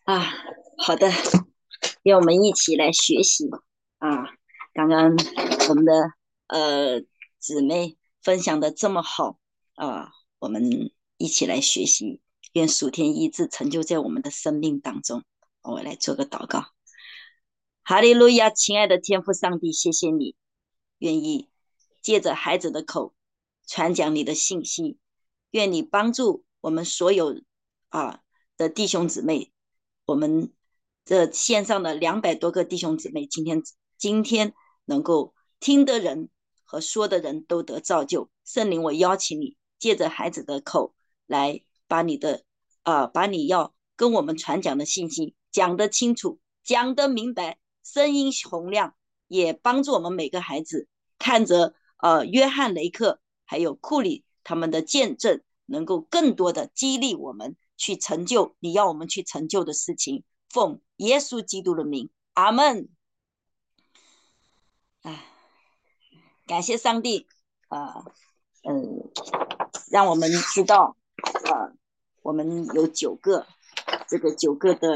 啊，好的，让我们一起来学习啊。刚刚我们的姊妹分享的这么好啊，我们一起来学习，愿属天医治成就在我们的生命当中。我来做个祷告。哈利路亚，亲爱的天父上帝，谢谢你愿意借着孩子的口传讲你的信息，愿你帮助我们所有的弟兄姊妹，我们这线上的200多个弟兄姊妹，今天能够听的人和说的人都得造就。圣灵，我邀请你借着孩子的口来把你要跟我们传讲的信息讲得清楚，讲得明白，声音洪亮，也帮助我们每个孩子看着约翰雷克还有库里他们的见证，能够更多的激励我们去成就你要我们去成就的事情。奉耶稣基督的名，阿门。哎，感谢上帝，啊、让我们知道，我们有9个，这个9个的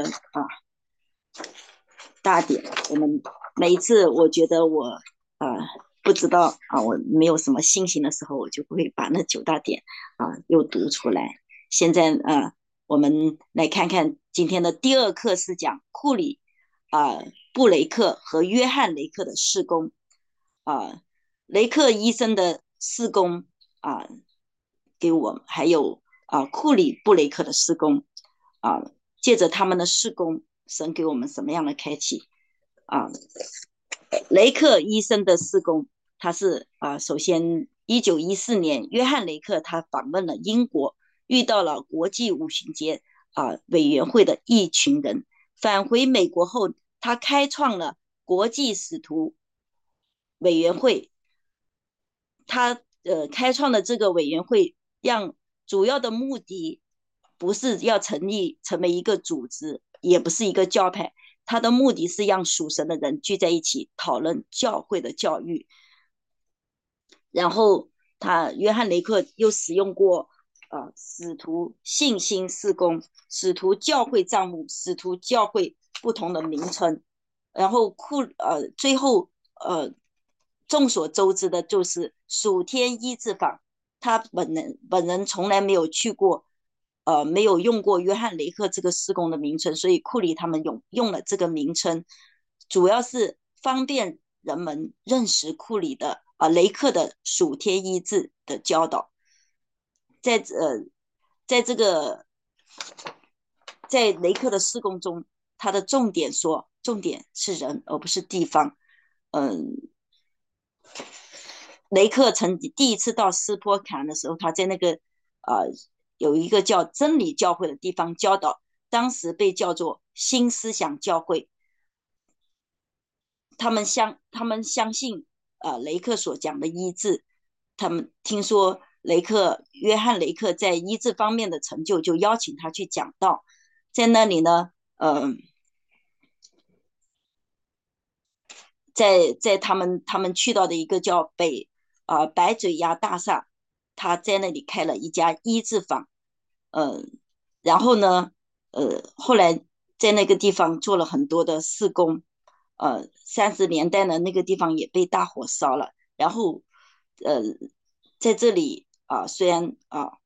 大点。我们每一次，我觉得我不知道我没有什么信心的时候，我就会把那9大点又读出来。现在我们来看看今天的第2课是讲库里布雷克和约翰雷克的事工雷克医生的事工啊、给我们，还有库里布雷克的事工啊、借着他们的事工，神给我们什么样的开启啊？雷克医生的事工，他是首先1914年，约翰雷克他访问了英国，遇到了国际五旬节委员会的一群人，返回美国后，他开创了国际使徒委员会，他开创的这个委员会，让主要的目的不是要成为一个组织，也不是一个教派，他的目的是让属神的人聚在一起讨论教会的教育。然后约翰雷克又使用过使徒信心事工、使徒教会账目、使徒教会不同的名称。然后最后众所周知的就是属天医治坊，他本人从来没有去过，没有用过约翰雷克这个施工的名称，所以库里他们用了这个名称，主要是方便人们认识库里的雷克的属天医治的教导。在在这个在雷克的施工中，他的重点是人，而不是地方。雷克曾第一次到斯波坎的时候，他在那个有一个叫真理教会的地方教导，当时被叫做新思想教会。他们相信雷克所讲的医治，他们听说约翰雷克在医治方面的成就，就邀请他去讲道。在那里呢，在他们去到的一个叫白嘴鸭大厦，他在那里开了一家医治坊。然后呢，后来在那个地方做了很多的事工。30年代呢，那个地方也被大火烧了。然后，呃，在这里虽然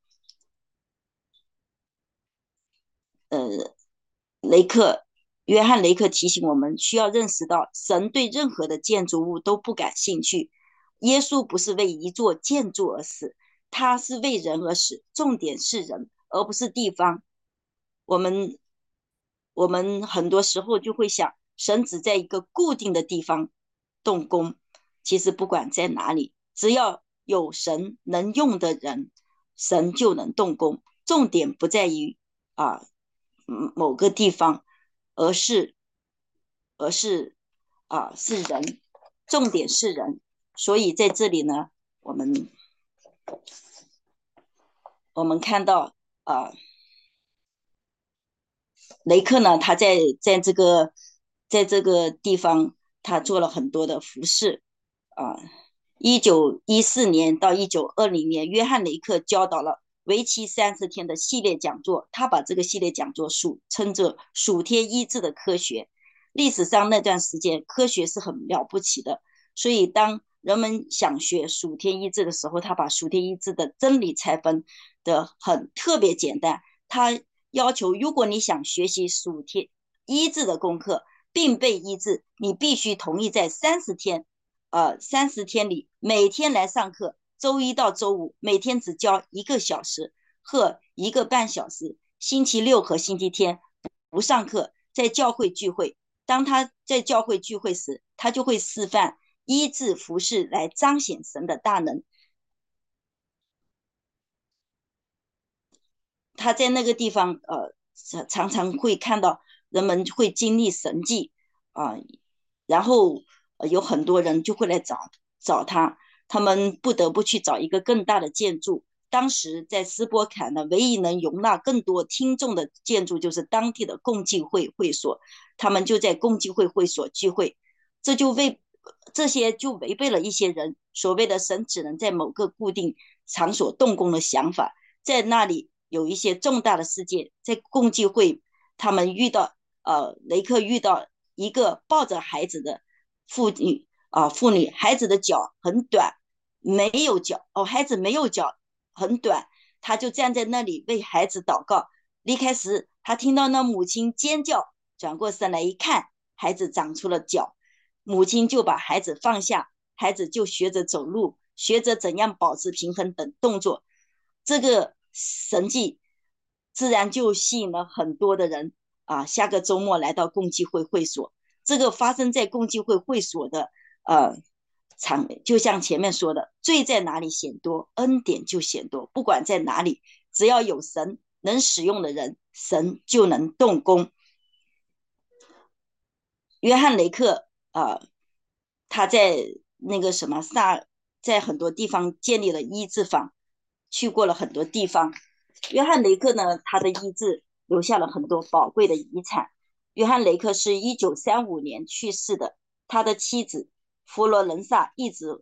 雷克约翰雷克提醒我们，需要认识到神对任何的建筑物都不感兴趣。耶稣不是为一座建筑而死，他是为人而死，重点是人，而不是地方。我们我们很多时候就会想，神只在一个固定的地方动工。其实不管在哪里，只要有神能用的人，神就能动工。重点不在于啊某个地方，而是是人，重点是人。所以在这里呢，我们看到雷克呢，他在这个地方，他做了很多的服饰1914年到1920年，约翰雷克教导了为期30天的系列讲座，他把这个系列讲座称作属天医治的科学。历史上那段时间科学是很了不起的，所以当人们想学属天医治的时候，他把属天医治的真理拆分的很特别简单。他要求，如果你想学习属天医治的功课，并被医治，你必须同意在30天里每天来上课，周一到周五每天只教1个小时或1个半小时，星期六和星期天不上课，在教会聚会。当他在教会聚会时，他就会示范医治服事来彰显神的大能。他在那个地方，常常会看到人们会经历神迹然后有很多人就会来找他，他们不得不去找一个更大的建筑。当时在斯波坎呢，唯一能容纳更多听众的建筑就是当地的共济会会所，他们就在共济会会所聚会，这些就违背了一些人所谓的神只能在某个固定场所动工的想法。在那里有一些重大的事件，在共济会，他们雷克遇到一个抱着孩子的妇女，孩子的脚很短，没有脚孩子没有脚，很短，他就站在那里为孩子祷告。离开时，他听到那母亲尖叫，转过身来一看，孩子长出了脚，母亲就把孩子放下，孩子就学着走路，学着怎样保持平衡等动作。这个神迹自然就吸引了很多的人下个周末来到共济会会所。这个发生在共济会会所的就像前面说的，罪在哪里显多，恩典就显多。不管在哪里，只要有神能使用的人，神就能动工。约翰雷克他在那个什么在很多地方建立了医治坊，去过了很多地方。约翰雷克呢，他的医治留下了很多宝贵的遗产。约翰雷克是1935年去世的，他的妻子佛罗伦萨一直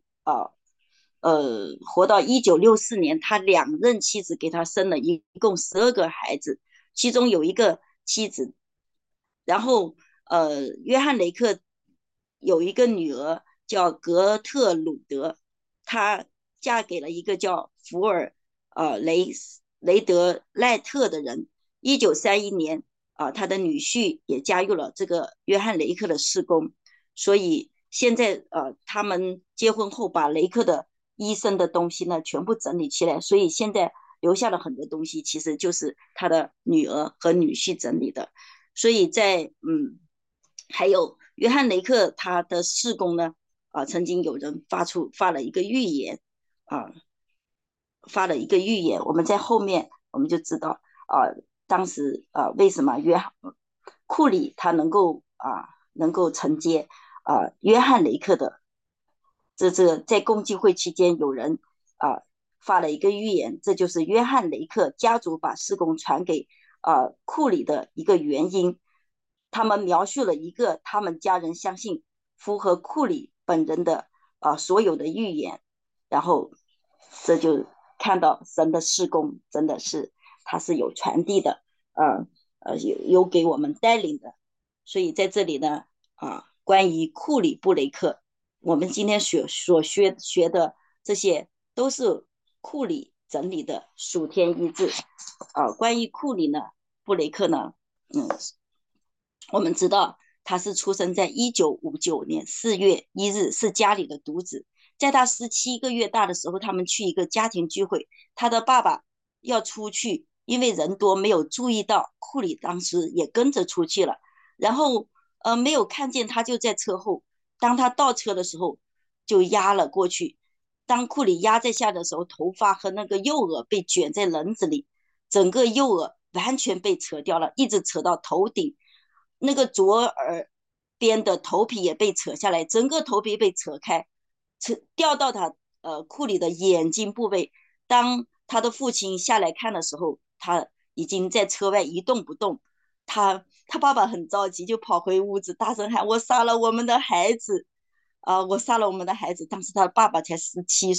活到1964年，他2任妻子给他生了一共12个孩子，其中有一个妻子，然后约翰雷克有一个女儿叫格特鲁德，她嫁给了一个叫福尔雷德赖特的人。1931年他的女婿也加入了这个约翰雷克的事工，所以现在他们结婚后把雷克的医生的东西呢全部整理起来，所以现在留下了很多东西，其实就是他的女儿和女婿整理的。所以还有约翰雷克他的事工呢曾经有人发了一个预言啊、发了一个预言，我们在后面我们就知道当时为什么库里他能够承接约翰雷克的这在共济会期间有人发了一个预言，这就是约翰雷克家族把事工传给库里的一个原因。他们描述了一个他们家人相信符合库里本人的所有的预言，然后这就看到神的事工真的是他是有传递的，有给我们带领的。所以在这里呢关于库里布雷克，我们今天所学的这些都是库里整理的属天医治关于库里呢，布雷克呢，我们知道他是出生在1959年4月1日，是家里的独子。在他17个月大的时候，他们去一个家庭聚会，他的爸爸要出去，因为人多没有注意到，库里当时也跟着出去了，然后没有看见他就在车后，当他倒车的时候就压了过去。当库里压在下的时候，头发和那个右耳被卷在轮子里，整个右耳完全被扯掉了，一直扯到头顶。那个左耳边的头皮也被扯下来，整个头皮被扯开，掉到他库里的眼睛部位。当他的父亲下来看的时候，他已经在车外一动不动。他爸爸很着急，就跑回屋子，大声喊：“我杀了我们的孩子！我杀了我们的孩子！”当时他爸爸才17岁，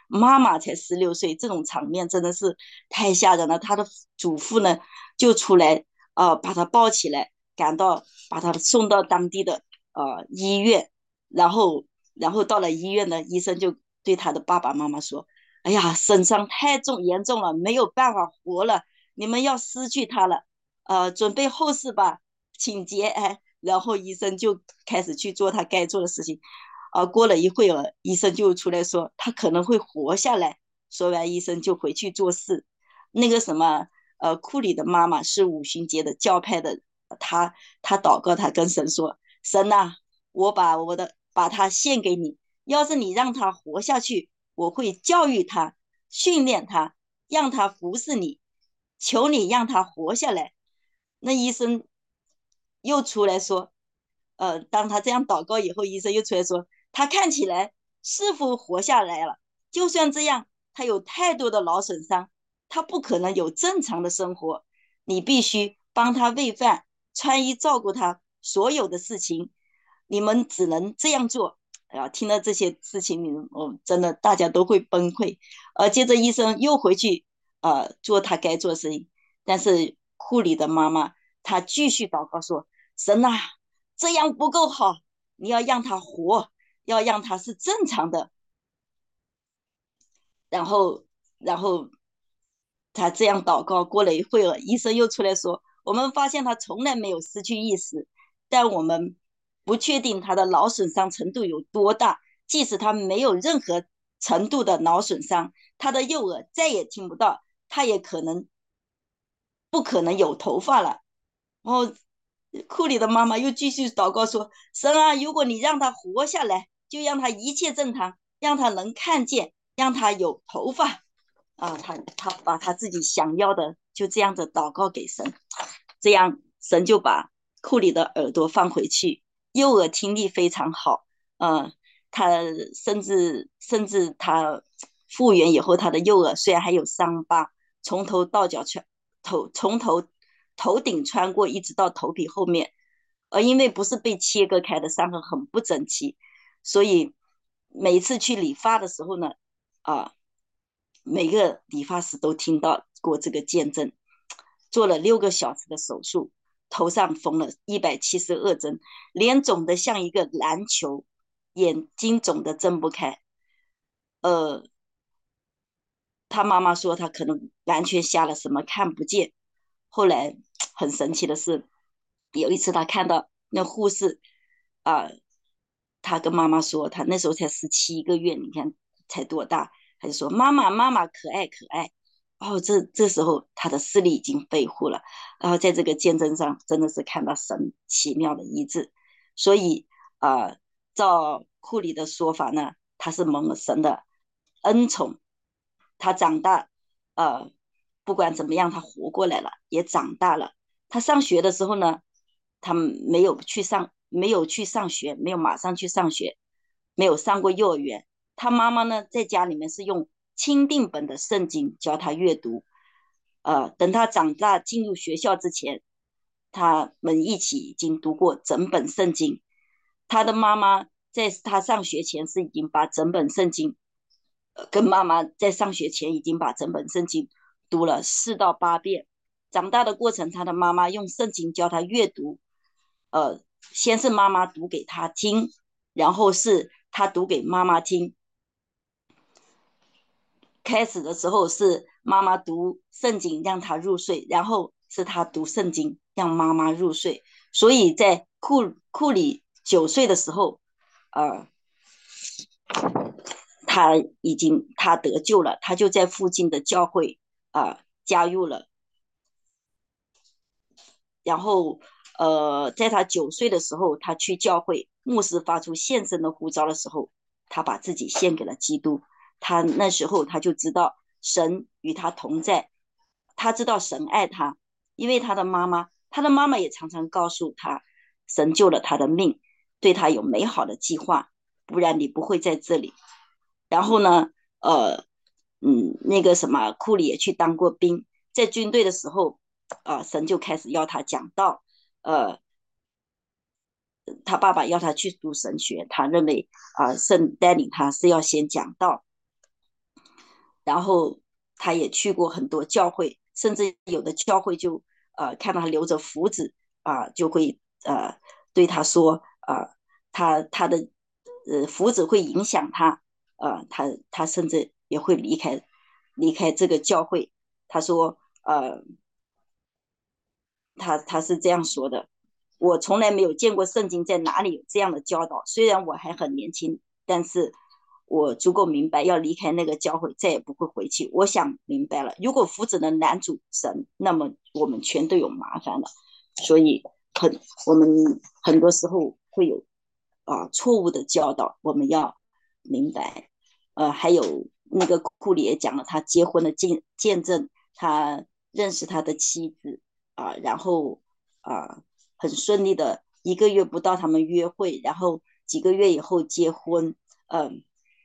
妈妈才16岁，这种场面真的是太吓人了。他的祖父呢就出来，把他抱起来，把他送到当地的医院，然后到了医院呢，医生就对他的爸爸妈妈说：“哎呀，损伤太严重了，没有办法活了，你们要失去他了，准备后事吧，请节。”哎，然后医生就开始去做他该做的事情。过了一会儿，医生就出来说他可能会活下来。说完，医生就回去做事。那个什么，库里的妈妈是五旬节的教派的，他祷告，他跟神说：“神呐、我把他献给你，要是你让他活下去，我会教育他，训练他，让他服侍你，求你让他活下来。”那医生又出来说，当他这样祷告以后，医生又出来说，他看起来似乎活下来了，就算这样，他有太多的脑损伤，他不可能有正常的生活，你必须帮他喂饭、穿衣、照顾他所有的事情，你们只能这样做。哎呀，听了这些事情，真的大家都会崩溃。接着医生又回去做他该做的事情，但是护理的妈妈她继续祷告说：神啊，这样不够好，你要让他活，要让他是正常的。然后，然后他这样祷告，过了一会儿，医生又出来说：我们发现他从来没有失去意识，但我们不确定他的脑损伤程度有多大。即使他没有任何程度的脑损伤，他的右耳再也听不到，他也不可能有头发了。然后库里的妈妈又继续祷告说：神啊，如果你让他活下来，就让他一切正常，让他能看见，让他有头发。他把他自己想要的就这样子祷告给神，这样神就把库里的耳朵放回去，右耳听力非常好。呃，他甚至他复原以后，他的右耳虽然还有伤疤，从头到脚从头顶穿过，一直到头皮后面。因为不是被切割开的伤痕很不整齐，所以每次去理发的时候呢，啊，每个理发师都听到过这个见证。做了6个小时的手术，头上缝了172针，脸肿得像一个篮球，眼睛肿得睁不开。呃，他妈妈说他可能完全瞎了，什么看不见。后来很神奇的是，有一次他看到那护士，啊、他跟妈妈说，他那时候才17个月，你看才多大，他就说妈妈妈妈可爱可爱。这时候他的视力已经恢复了，然后在这个见证上真的是看到神奇妙的医治。所以照库里的说法呢，他是蒙了神的恩宠，他长大，呃，不管怎么样，他活过来了，也长大了。他上学的时候呢，他没有去上学，没有马上去上学，没有上过幼儿园。他妈妈呢，在家里面是用钦定本的圣经教他阅读。等他长大进入学校之前，他们一起已经读过整本圣经。他的妈妈在他上学前是已经把整本圣经，跟妈妈在上学前已经把整本圣经读了4到8遍。长大的过程，他的妈妈用圣经教他阅读。先是妈妈读给他听，然后是他读给妈妈听。开始的时候是妈妈读圣经让他入睡，然后是他读圣经让妈妈入睡。所以在库里9岁的时候，呃，他得救了，他就在附近的教会加入了。然后在他9岁的时候，他去教会，牧师发出献身的呼召的时候，他把自己献给了基督。他那时候他就知道神与他同在，他知道神爱他，因为他的妈妈也常常告诉他，神救了他的命，对他有美好的计划，不然你不会在这里。然后呢，那个什么库里也去当过兵，在军队的时候，神就开始要他讲道。呃，他爸爸要他去读神学，他认为神带领他是要先讲道。 然后他也去过很多教会，甚至有的教会就看到他留着胡子就会对他说他的胡子会影响他他甚至也会离开这个教会。他说他是这样说的：我从来没有见过圣经在哪里有这样的教导。虽然我还很年轻，但是我足够明白要离开那个教会，再也不会回去。我想明白了，如果夫子能拦阻神，那么我们全都有麻烦了。所以我们很多时候会有错误的教导，我们要明白。还有那个库里也讲了他结婚的见证，他认识他的妻子然后很顺利的1个月不到他们约会，然后几个月以后结婚。嗯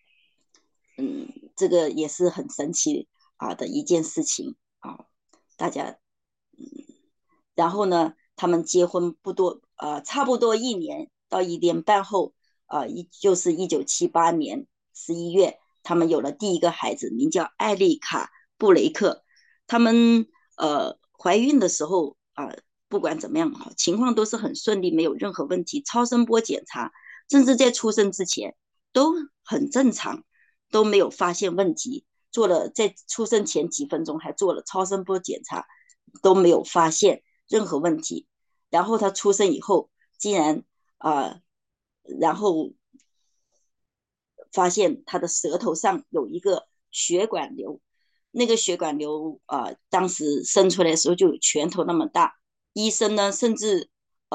这个也是很神奇的一件事情大家然后呢，他们结婚不多差不多1年到1年半后就是1978年11月，他们有了第一个孩子，名叫艾丽卡布雷克。他们怀孕的时候不管怎么样情况都是很顺利，没有任何问题。超声波检查，甚至在出生之前都很正常，都没有发现问题。在出生前几分钟还做了超声波检查，都没有发现任何问题。然后他出生以后，竟然然后发现他的舌头上有一个血管瘤，那个血管瘤当时生出来的时候就有拳头那么大。医生呢，甚至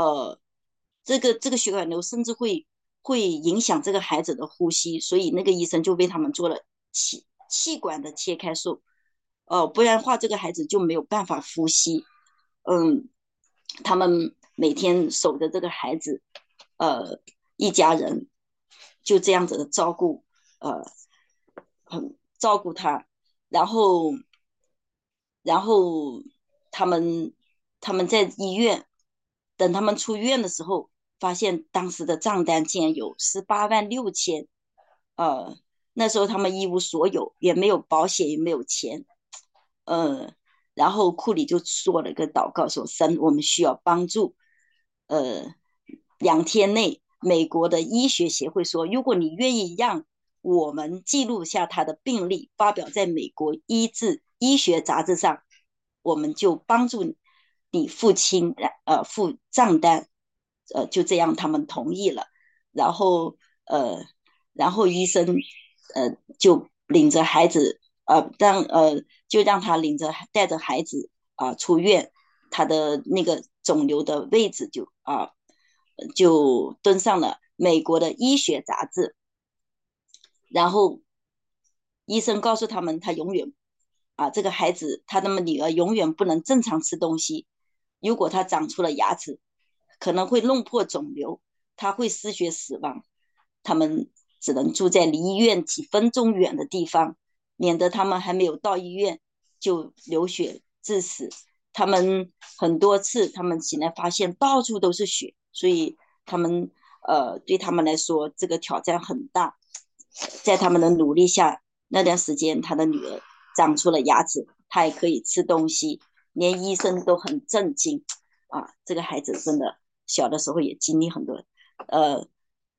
这个血管瘤甚至会影响这个孩子的呼吸，所以那个医生就为他们做了气管的切开术。不然的话这个孩子就没有办法呼吸。嗯，他们每天守着这个孩子，一家人就这样子的照顾他。然后然后他们他们在医院，等他们出院的时候，发现当时的账单竟然有18万6千。呃，那时候他们一无所有，也没有保险，也没有钱。呃，然后库里就说了个祷告，说神，我们需要帮助。呃，2天内，美国的医学协会说，如果你愿意让我们记录下他的病历，发表在美国医学杂志上，我们就帮助你付账单。就这样他们同意了。然后医生就领着孩子就让他带着孩子出院。他的那个肿瘤的位置就登上了美国的医学杂志。然后医生告诉他们，他永远这个孩子，他的女儿永远不能正常吃东西。如果他长出了牙齿，可能会弄破肿瘤，他会失血死亡。他们只能住在离医院几分钟远的地方，免得他们还没有到医院就流血致死。他们很多次，他们醒来发现到处都是血，所以他们对他们来说，这个挑战很大。在他们的努力下，那段时间他的女儿长出了牙齿，她也可以吃东西，连医生都很震惊这个孩子真的小的时候也经历很多。呃，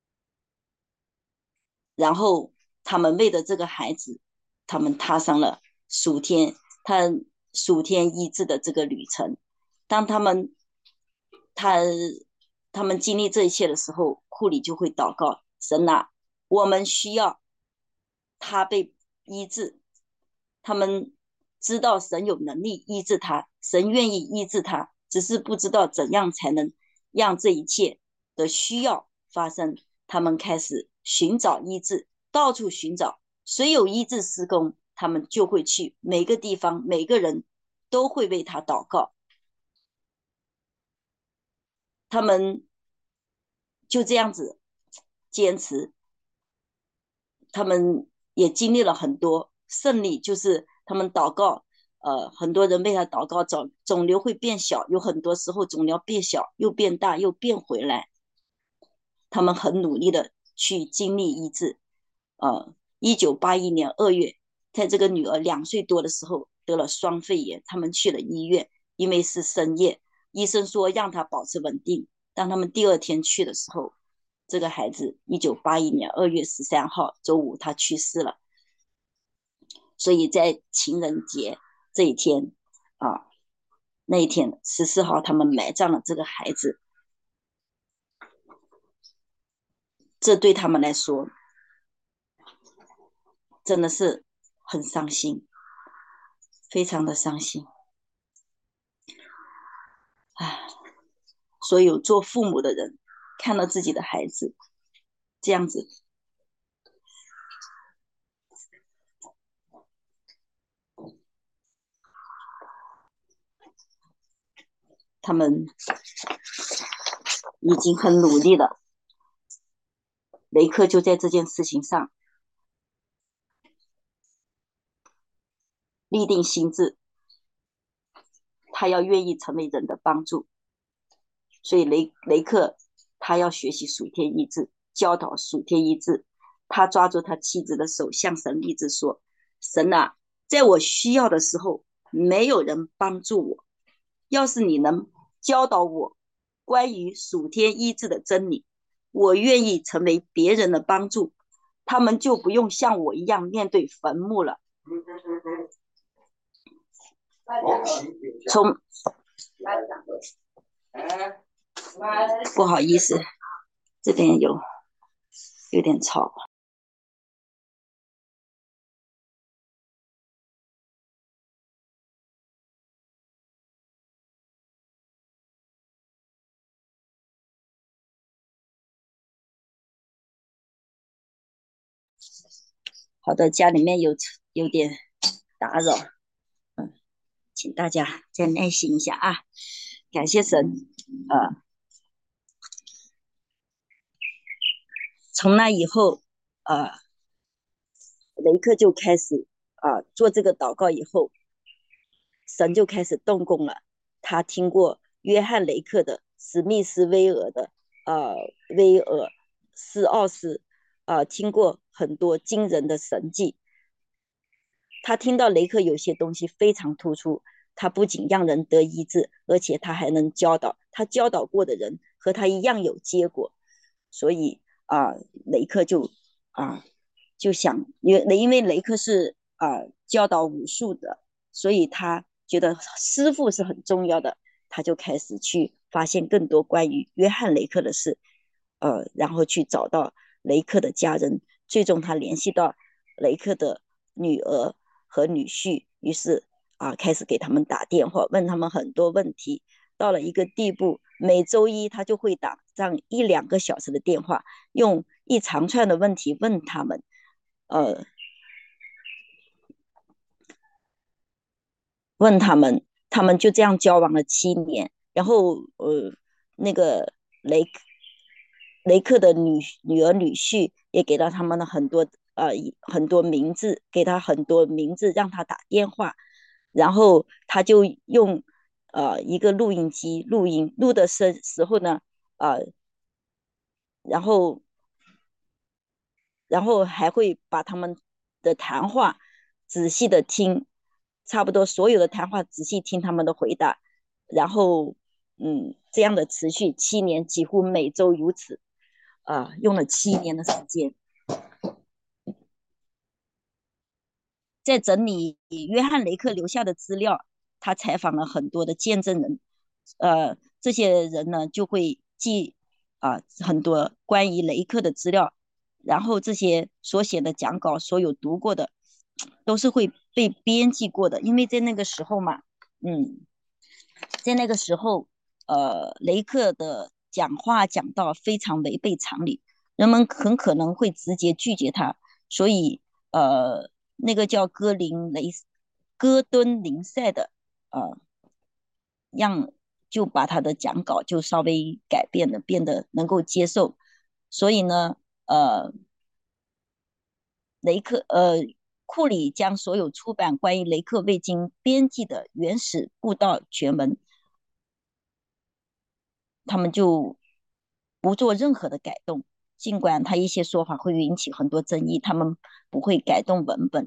然后他们为了这个孩子，他们踏上了他数天医治的这个旅程。当他他们经历这一切的时候，库里就会祷告：神啊，我们需要他被医治。他们知道神有能力医治他，神愿意医治他，只是不知道怎样才能让这一切的需要发生。他们开始寻找医治，到处寻找，谁有医治施工，他们就会去。每个地方，每个人都会为他祷告。他们就这样子坚持。他们也经历了很多胜利，就是他们祷告，很多人为他祷告，肿瘤会变小，有很多时候肿瘤变小又变大又变回来。他们很努力的去经历医治。1981年2月， 在这个女儿2岁多的时候得了双肺炎，他们去了医院，因为是深夜，医生说让她保持稳定。当他们第二天去的时候，这个孩子1981年2月13号周五他去世了。所以在情人节这一天啊，那一天14号他们埋葬了这个孩子，这对他们来说真的是很伤心，非常的伤心。唉，所有做父母的人看到自己的孩子这样子，他们已经很努力了。雷克就在这件事情上立定心志，他要愿意成为人的帮助。所以雷克他要学习属天意志，教导属天意志。他抓住他妻子的手，向神立志说：神啊，在我需要的时候，没有人帮助我。要是你能教导我关于属天医治的真理，我愿意成为别人的帮助，他们就不用像我一样面对坟墓了。从不好意思，这边有点吵。好的，家里面有点打扰，嗯，请大家再耐心一下啊，感谢神。从那以后，呃，雷克就开始做这个祷告以后，神就开始动工了。他听过约翰雷克的、史密斯威尔的、威尔斯奥斯听过很多惊人的神迹。他听到雷克有些东西非常突出，他不仅让人得医治，而且他还能教导，他教导过的人和他一样有结果。所以雷克啊就想，因为雷克是教导武术的，所以他觉得师傅是很重要的，他就开始去发现更多关于约翰雷克的事，然后去找到雷克的家人，最终他联系到雷克的女儿和女婿，于是开始给他们打电话，问他们很多问题。到了一个地步，每周一他就会打上1-2个小时的电话，用一长串的问题问他们，呃，问他们，他们就这样交往了7年。然后那个雷雷克的女儿女婿也给了他们了很多名字，给他很多名字让他打电话，然后他就用一个录音机录音，录的时候呢，呃，然后还会把他们的谈话仔细的听，差不多所有的谈话仔细听他们的回答，然后这样的持续7年，几乎每周如此，用了7年的时间，在整理约翰雷克留下的资料，他采访了很多的见证人，这些人呢就会记很多关于雷克的资料，然后这些所写的讲稿，所有读过的都是会被编辑过的，因为在那个时候嘛，嗯，在那个时候，雷克的讲话讲到非常违背常理，人们很可能会直接拒绝他，所以那个叫戈敦林赛的，呃，让就把他的讲稿就稍微改变了，变得能够接受。所以呢，雷克库里将所有出版关于雷克未经编辑的原始布道全文，他们就不做任何的改动。尽管他一些说法会引起很多争议，他们不会改动文本。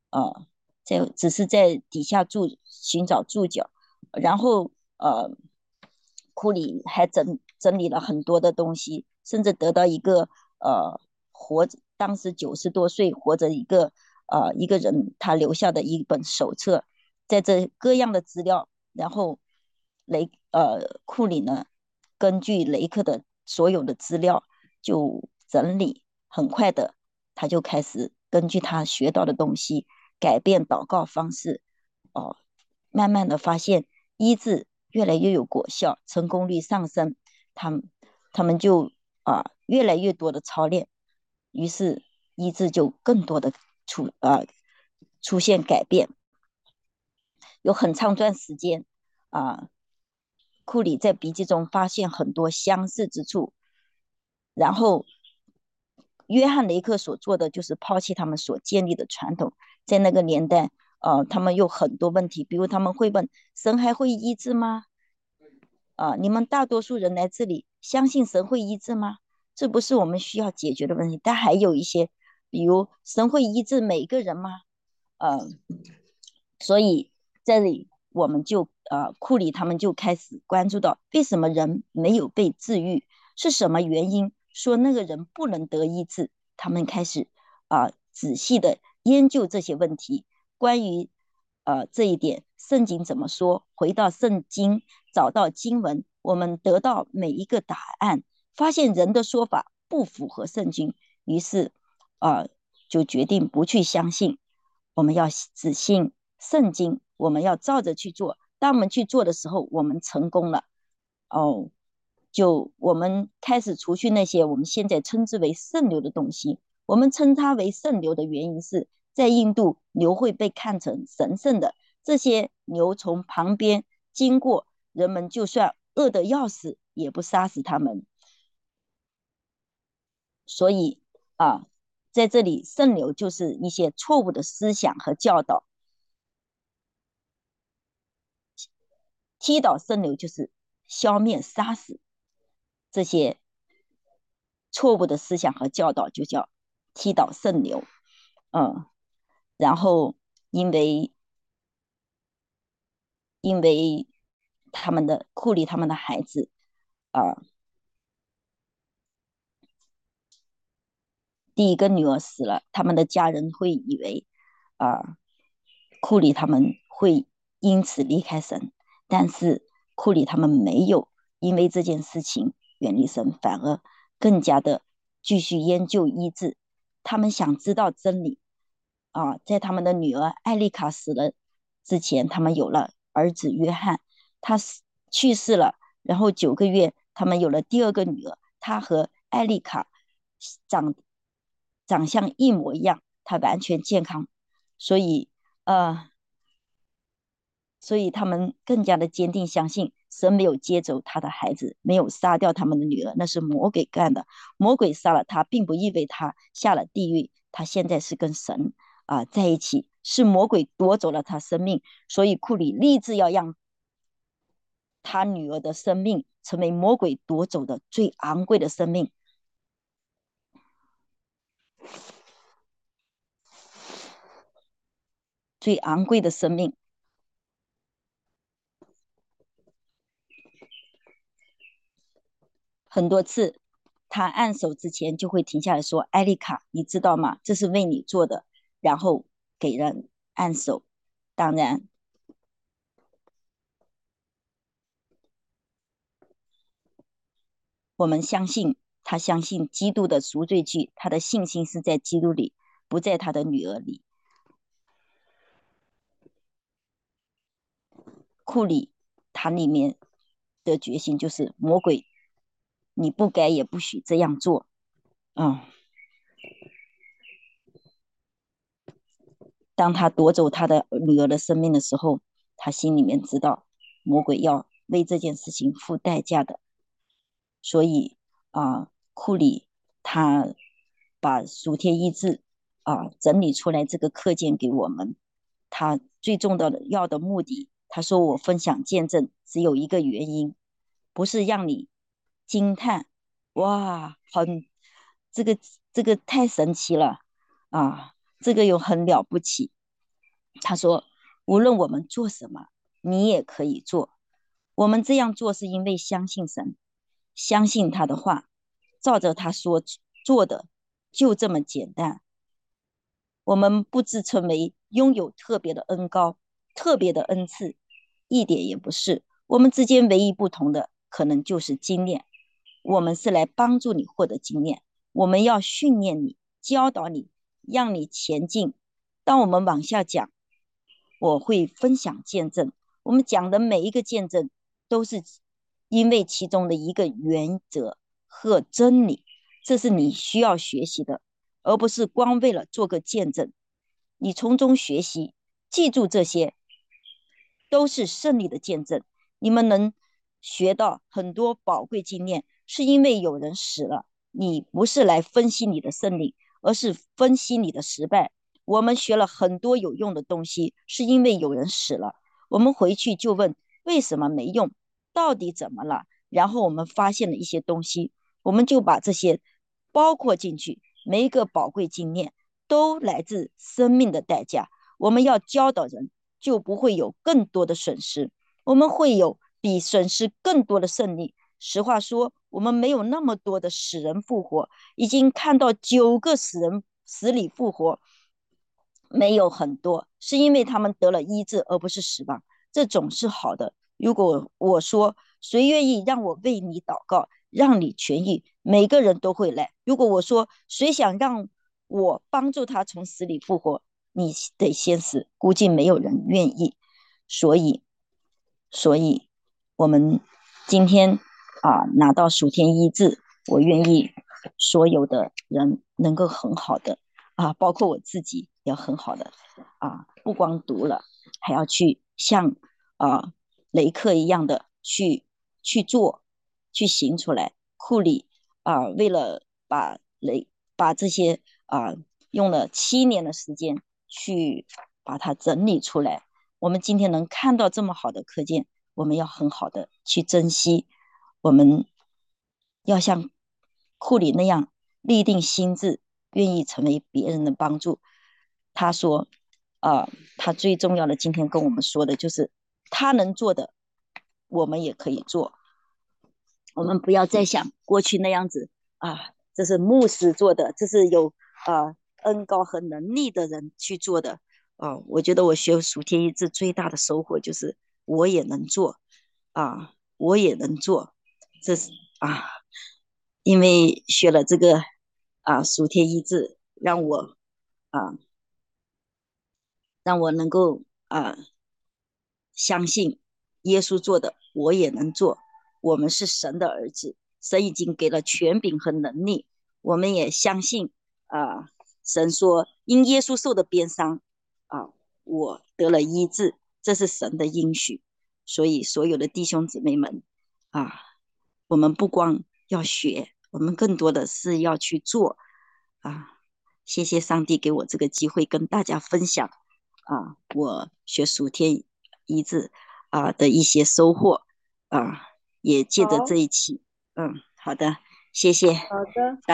呃，只是在底下寻找注脚，然后库里还整理了很多的东西，甚至得到一个当时90多岁活着一个人他留下的一本手册，在这各样的资料，然后库里呢根据雷克的所有的资料就整理，很快的他就开始根据他学到的东西改变祷告方式，哦，慢慢的发现医治越来越有果效，成功率上升，他们他们就越来越多的操练，于是医治就更多的出现改变，有很长一段时间啊，库里在笔记中发现很多相似之处，然后约翰雷克所做的就是抛弃他们所建立的传统，在那个年代，他们有很多问题，比如他们会问：神还会医治吗？你们大多数人来这里，相信神会医治吗？这不是我们需要解决的问题。但还有一些，比如神会医治每一个人吗？呃，所以这里我们就库里他们就开始关注到，为什么人没有被治愈，是什么原因说那个人不能得医治？他们开始仔细的研究这些问题。关于这一点，圣经怎么说？回到圣经，找到经文，我们得到每一个答案，发现人的说法不符合圣经，于是就决定不去相信。我们要只信圣经，我们要照着去做。当我们去做的时候，我们成功了。哦，就我们开始除去那些我们现在称之为圣牛的东西。我们称它为圣牛的原因是在印度，牛会被看成神圣的。这些牛从旁边经过，人们就算饿得要死，也不杀死它们。所以啊，在这里，圣牛就是一些错误的思想和教导，踢倒圣牛就是消灭、杀死这些错误的思想和教导，就叫踢倒圣牛。嗯，然后因为因为库里他们的孩子啊、第一个女儿死了，他们的家人会以为库里他们会因此离开神，但是库里他们没有因为这件事情远离神，反而更加的继续研究医治。他们想知道真理在他们的女儿艾丽卡死了之前，他们有了儿子约翰，他去世了，然后9个月，他们有了第二个女儿，他和艾丽卡长长相一模一样，他完全健康，所以呃，所以他们更加的坚定相信神没有接走他的孩子，没有杀掉他们的女儿，那是魔鬼干的。魔鬼杀了他，并不意味他下了地狱，他现在是跟神在一起，是魔鬼夺走了他生命。所以库里立志要让他女儿的生命成为魔鬼夺走的最昂贵的生命，最昂贵的生命。很多次，他按手之前就会停下来说：“艾丽卡，你知道吗？这是为你做的。”然后给人按手。当然，我们相信他相信基督的赎罪剧，他的信心是在基督里，不在他的女儿里。库里他里面的决心就是魔鬼，你不该也不许这样做。嗯，当他夺走他的女儿的生命的时候，他心里面知道魔鬼要为这件事情付代价的。所以库里他把属天意志整理出来这个课件给我们，他最重要的要的目的，他说我分享见证只有一个原因，不是让你惊叹，哇，这个这个太神奇了啊，这个又很了不起， 他说，无论我们做什么，你也可以做。我们这样做是因为相信神，相信他的话，照着他说做的，就这么简单。我们不自称为拥有特别的恩高、特别的恩赐，一点也不是。我们之间唯一不同的，可能就是经验。我们是来帮助你获得经验，我们要训练你、教导你，让你前进。当我们往下讲，我会分享见证。我们讲的每一个见证，都是因为其中的一个原则和真理，这是你需要学习的。而不是光为了做个见证。你从中学习，记住这些都是胜利的见证。你们能学到很多宝贵经验，是因为有人死了。你不是来分析你的胜利，而是分析你的失败。我们学了很多有用的东西，是因为有人死了。我们回去就问为什么没用，到底怎么了？然后我们发现了一些东西，我们就把这些包括进去。每一个宝贵经验都来自生命的代价。我们要教导人，就不会有更多的损失，我们会有比损失更多的胜利。实话说，我们没有那么多的死人复活，已经看到9个死人死里复活，没有很多，是因为他们得了医治，而不是死亡，这总是好的。如果我说谁愿意让我为你祷告，让你痊愈，每个人都会来。如果我说谁想让我帮助他从死里复活，你得先死，估计没有人愿意。所以，所以我们今天拿到属天医治，我愿意所有的人能够很好的包括我自己要很好的不光读了，还要去像雷克一样的去做，去行出来。库里为了把这些用了7年的时间去把它整理出来。我们今天能看到这么好的课件，我们要很好的去珍惜。我们要像库里那样立定心智，愿意成为别人的帮助。他说，他最重要的今天跟我们说的就是他能做的，我们也可以做。我们不要再像过去那样子这是牧师做的，这是有恩高和能力的人去做的。我觉得我学属天一致最大的收获就是我也能做我也能做，这是因为学了这个属天一致，啊让我能够相信耶稣做的，我也能做。我们是神的儿子，神已经给了权柄和能力，我们也相信神说因耶稣受的鞭伤我得了医治，这是神的应许。所以所有的弟兄姊妹们啊，我们不光要学，我们更多的是要去做谢谢上帝给我这个机会跟大家分享我学属天一致的一些收获也借着这好一期好的，谢谢。 好的。